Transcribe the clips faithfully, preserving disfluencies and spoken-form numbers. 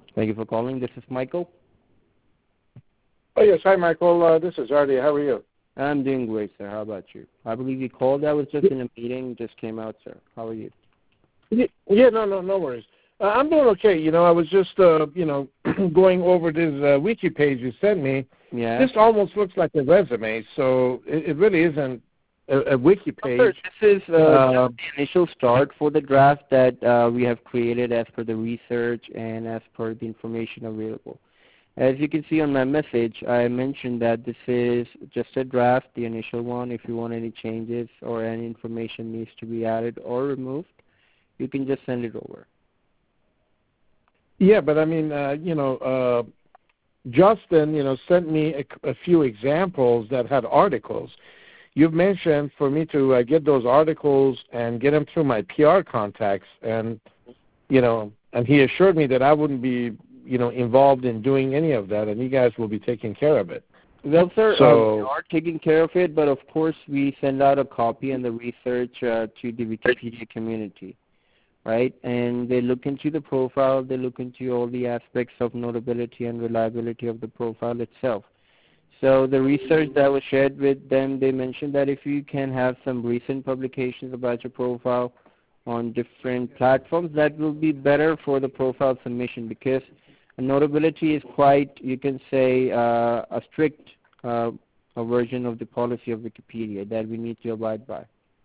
Thank you for calling. This is Michael. Oh, yes. Hi, Michael. Uh, this is Artie. How are you? I'm doing great, sir. How about you? I believe you called. I was just in a meeting, just came out, sir. How are you? Yeah, no, no, no worries. Uh, I'm doing okay. You know, I was just, uh, you know, going over this uh, wiki page you sent me. Yeah. This almost looks like a resume, so it, it really isn't a, a wiki page. Sir, this is uh, uh, the initial start for the draft that uh, we have created as per the research and as per the information available. As you can see on my message, I mentioned that this is just a draft, the initial one. If you want any changes or any information needs to be added or removed, you can just send it over. Yeah, but I mean, uh, you know, uh, Justin, you know, sent me a, a few examples that had articles. You've mentioned for me to uh, get those articles and get them through my P R contacts, and, you know, and he assured me that I wouldn't be, you know, involved in doing any of that, and you guys will be taking care of it. Well, sir, so, uh, we are taking care of it, but of course we send out a copy and the research uh, to the Wikipedia community, right? And they look into the profile, they look into all the aspects of notability and reliability of the profile itself. So the research that was shared with them, they mentioned that if you can have some recent publications about your profile on different platforms, that will be better for the profile submission, because notability is quite, you can say, uh, a strict uh, a version of the policy of Wikipedia that we need to abide by.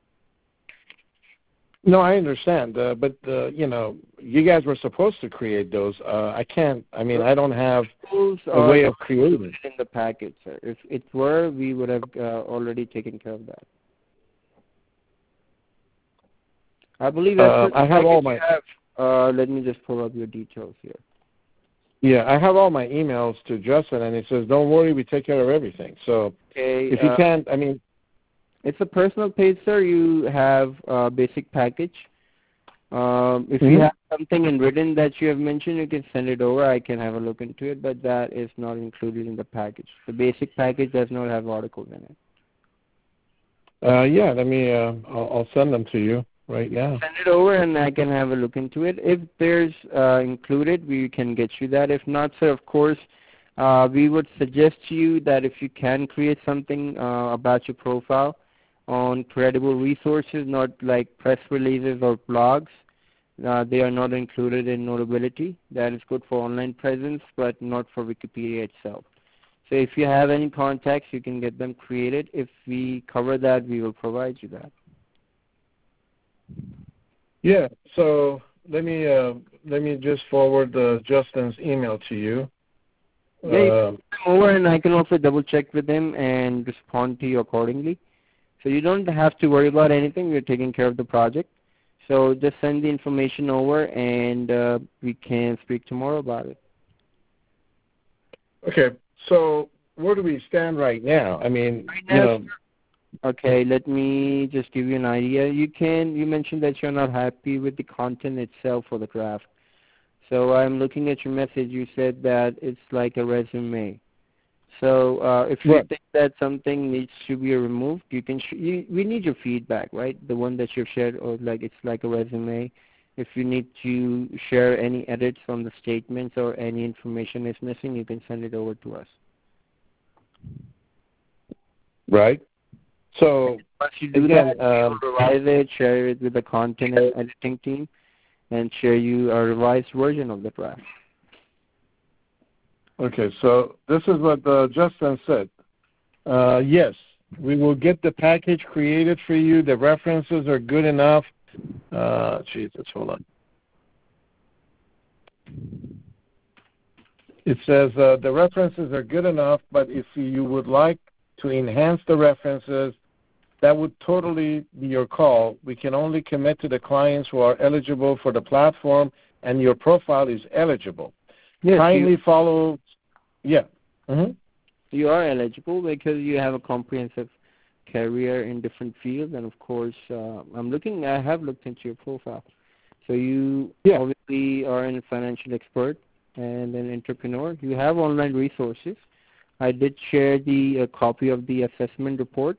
No, I understand, uh, but, uh, you know, you guys were supposed to create those. Uh, I can't, I mean, I don't have Those a way of creating it in the package, sir. If it were, we would have uh, already taken care of that. I believe uh, I have all my, have, uh, let me just pull up your details here. Yeah, I have all my emails to Justin, and he says, don't worry, we take care of everything. So okay, if you uh, can't, I mean. It's a personal page, sir. You have a basic package. Um, if mm-hmm. you have something in written that you have mentioned, you can send it over. I can have a look into it, but that is not included in the package. The basic package does not have articles in it. Uh, yeah, let me, uh, I'll, I'll send them to you right now. Send it over and I can have a look into it. If there's uh, included, we can get you that. If not, sir, of course, uh, we would suggest to you that if you can create something uh, about your profile on credible resources, not like press releases or blogs, uh, they are not included in Notability. That is good for online presence, but not for Wikipedia itself. So if you have any contacts, you can get them created. If we cover that, we will provide you that. Yeah, so let me uh, let me just forward uh, Justin's email to you. Yeah, you can come over and I can also double check with him and respond to you accordingly. So you don't have to worry about anything. We're taking care of the project. So just send the information over and uh, we can speak tomorrow about it. Okay, so where do we stand right now? I mean, right you now, know. Okay, let me just give you an idea. You can, you mentioned that you're not happy with the content itself for the draft. So I'm looking at your message. You said that it's like a resume. So uh, if you right. think that something needs to be removed, you can. Sh you, we need your feedback, right? The one that you've shared, or like it's like a resume. If you need to share any edits on the statements or any information is missing, you can send it over to us. Right. So once you do again, that, um, we'll revise it, share it with the content and editing team, and share you a revised version of the draft. Okay, so this is what uh, Justin said. Uh, yes, we will get the package created for you. The references are good enough. Uh, Jesus, hold on. It says uh, the references are good enough, but if you would like to enhance the references, that would totally be your call. We can only commit to the clients who are eligible for the platform, and your profile is eligible. Yes, Kindly you, follow. Yeah. Mm-hmm. You are eligible because you have a comprehensive career in different fields, and of course, uh, I'm looking. I have looked into your profile. So you yeah. obviously are a financial expert and an entrepreneur. You have online resources. I did share the uh, copy of the assessment report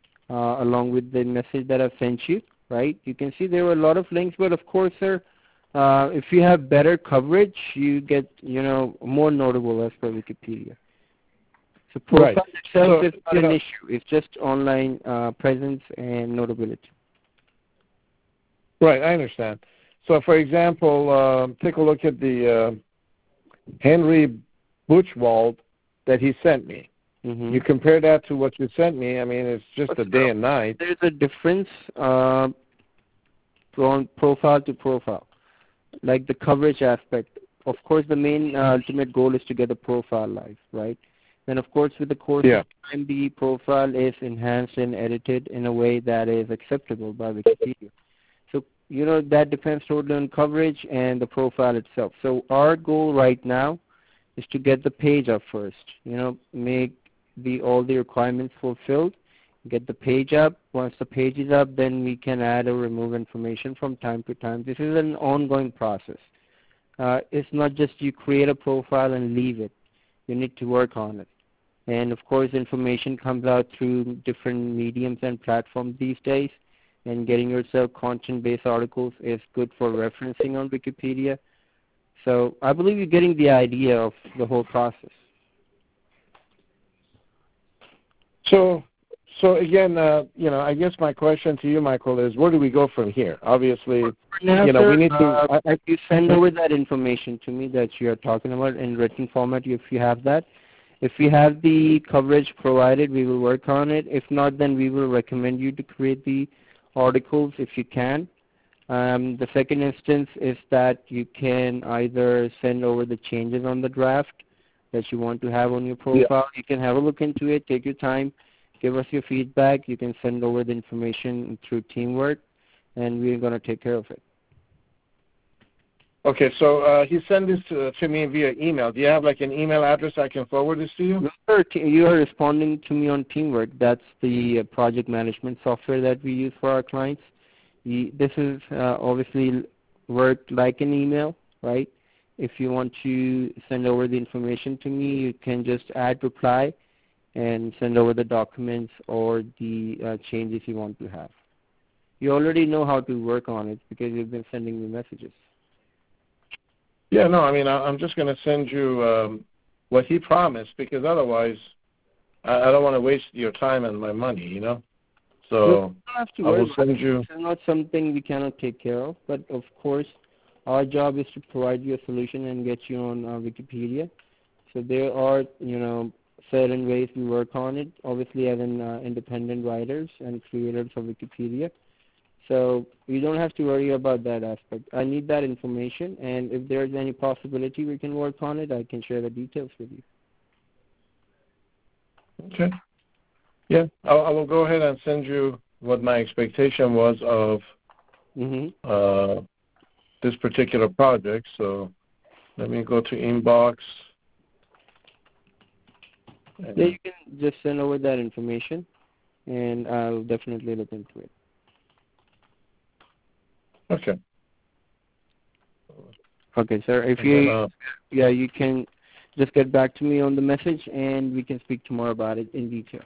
uh, along with the message that I've sent you. Right? You can see there were a lot of links, but of course, sir, Uh, if you have better coverage, you get, you know, more notable as per Wikipedia. So profile Right. itself So, is not you an know, issue. It's just online uh, presence and notability. right, I understand. So, for example, um, take a look at the uh, Henry Buchwald that he sent me. Mm-hmm. You compare that to what you sent me, I mean, it's just a day and night. There's a difference uh, from profile to profile, like the coverage aspect. Of course, the main uh, ultimate goal is to get the profile live, right? And of course, with the course Yeah. of time, the profile is enhanced and edited in a way that is acceptable by Wikipedia. So, you know, that depends totally on coverage and the profile itself. So our goal right now is to get the page up first, you know, make the all the requirements fulfilled, get the page up. Once the page is up, then we can add or remove information from time to time. This is an ongoing process. Uh, it's not just you create a profile and leave it. You need to work on it. And of course, information comes out through different mediums and platforms these days. And getting yourself content-based articles is good for referencing on Wikipedia. So I believe you're getting the idea of the whole process. So, so again, uh, you know, I guess my question to you, Michael, is where do we go from here? Obviously, now, you know, sir, we need to. uh, I, if you send over that information to me that you are talking about in written format, if you have that, if you have the coverage provided, we will work on it. If not, then we will recommend you to create the articles if you can. Um, the second instance is that you can either send over the changes on the draft that you want to have on your profile. Yeah. You can have a look into it, take your time, give us your feedback. You can send over the information through Teamwork, and we're going to take care of it. Okay, so uh, he sent this to, to me via email. Do you have like an email address I can forward this to you? No, sir. You are responding to me on Teamwork. That's the project management software that we use for our clients. This is uh, obviously worked like an email, right? If you want to send over the information to me, you can just add reply and send over the documents or the uh, changes you want to have. You already know how to work on it because you've been sending me messages. Yeah, no, I mean, I, I'm just going to send you um, what he promised because otherwise I, I don't want to waste your time and my money, you know? So I will send you. This is not something we cannot take care of, but of course, our job is to provide you a solution and get you on uh, Wikipedia. So there are, you know, certain ways we work on it. Obviously, as an uh, independent writers and creators of Wikipedia. So you don't have to worry about that aspect. I need that information, and if there's any possibility we can work on it, I can share the details with you. Okay. Yeah, I'll, I will go ahead and send you what my expectation was of mm-hmm. uh, this particular project. So let me go to inbox. Yeah, you can just send over that information, and I'll definitely look into it. Okay. Okay, sir. If you, uh, yeah, you can just get back to me on the message, and we can speak tomorrow about it in detail.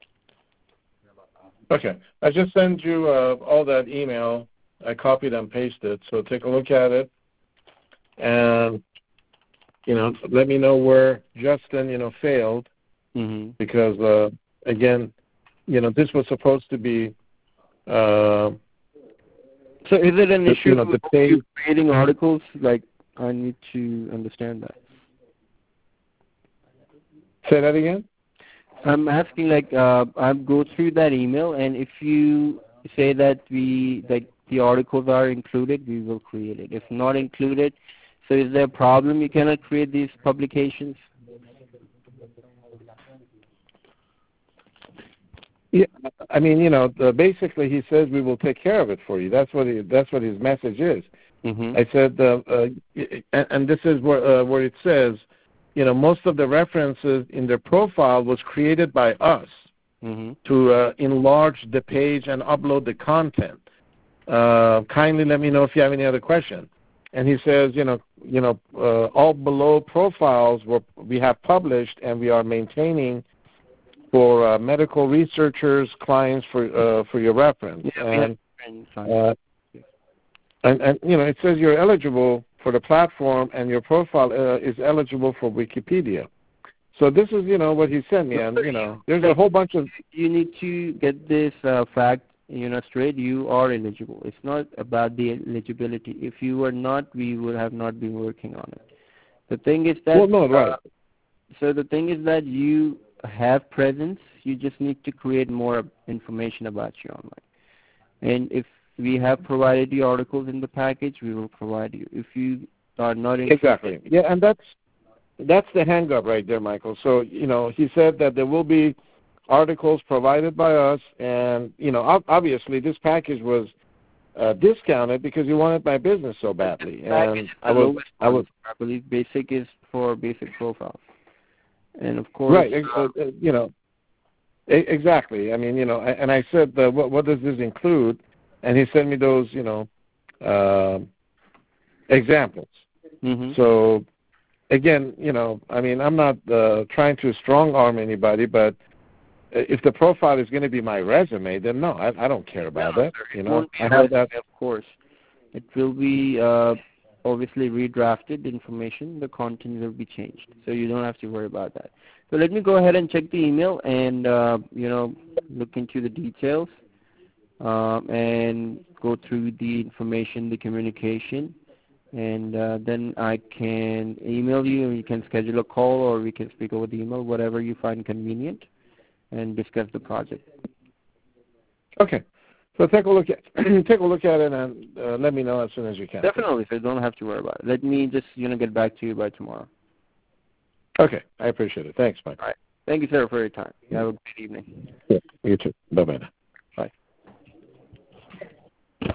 Okay. I just sent you uh, all that email. I copied and pasted, so take a look at it, and you know, let me know where Justin, you know, failed, mm-hmm. because uh, again, you know, this was supposed to be. Uh, so, is it an the, issue you know, of you creating articles? Like, I need to understand that. Say that again. I'm asking, like, uh, I'll go through that email, and if you say that we, like, the articles are included, we will create it. If not included, so is there a problem you cannot create these publications? Yeah, I mean, you know, uh, basically he says we will take care of it for you. That's what he, that's what his message is. Mm-hmm. I said, uh, uh, and, and this is where uh, where it says, you know, most of the references in their profile was created by us mm-hmm. to uh, enlarge the page and upload the content. Uh, kindly let me know if you have any other questions. And he says, you know, you know, uh, all below profiles were we have published and we are maintaining for uh, medical researchers, clients for uh, for your reference. Yeah, and yeah. uh, and, and you know, it says you're eligible for the platform, and your profile uh, is eligible for Wikipedia. So this is, you know, what he sent me, and you know, there's a whole bunch of. You need to get this uh, fact, you know, straight. You are eligible. It's not about the eligibility. If you were not, we would have not been working on it. The thing is that. Well, no, right. Uh, so the thing is that you have presence. You just need to create more information about you online. And if we have provided you articles in the package, we will provide you. If you are not interested. Exactly. Yeah, and that's that's the hang up right there, Michael. So, you know, he said that there will be articles provided by us, and, you know, obviously this package was uh, discounted because you wanted my business so badly. And I was, I was, I believe basic is for basic profiles. And of course, right, uh, uh, you know, exactly. I mean, you know, and I said, uh, what, what does this include? And he sent me those, you know, uh, examples. Mm-hmm. So, again, you know, I mean, I'm not uh, trying to strong-arm anybody, but if the profile is going to be my resume, then no, I, I don't care about no, that. You know, won't be I have resume, that. Of course, it will be uh, obviously redrafted information. The content will be changed, so you don't have to worry about that. So let me go ahead and check the email and uh, you know, look into the details um, and go through the information, the communication. And uh, then I can email you, and you can schedule a call, or we can speak over the email, whatever you find convenient, and discuss the project. Okay, so take a look at take a look at it, and uh, let me know as soon as you can. Definitely, so don't have to worry about it. Let me just, you know, get back to you by tomorrow. Okay, I appreciate it. Thanks, Mike. All right. Thank you, sir, for your time. You have a good evening. Yeah, you too. Bye bye.